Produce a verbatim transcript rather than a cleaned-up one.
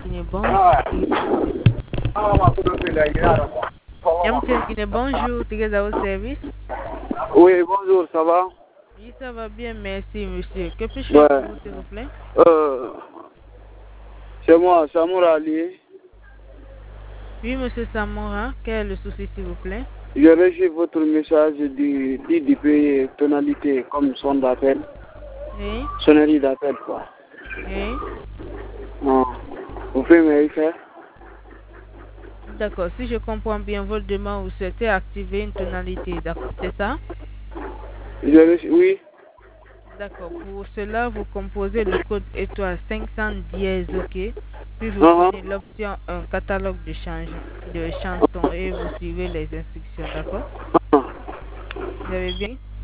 Guinée, bonjour. M T N Guinée, bonjour. Tu es au service? Oui, bonjour, ça va? Oui, ça va bien, merci, monsieur. Que puis-je Ouais. faire pour vous, s'il vous plaît? Euh, c'est moi, Samour Ali. Oui, monsieur Samora, quel est le souci, s'il vous plaît? J'ai reçu votre message du dit de payer tonalité comme son d'appel. Oui. Sonnerie d'appel, quoi. Oui. Non. Vous pouvez me faire? D'accord, si je comprends bien votre demande, vous souhaitez activer une tonalité, d'accord, c'est ça? J'ai reçu, oui. D'accord, pour cela, vous composez le code étoile cinq cents dièse, ok? Puis vous Uh-huh. prenez l'option un catalogue de, change, de chansons et vous suivez les instructions, d'accord? Uh-huh. Vous avez bien?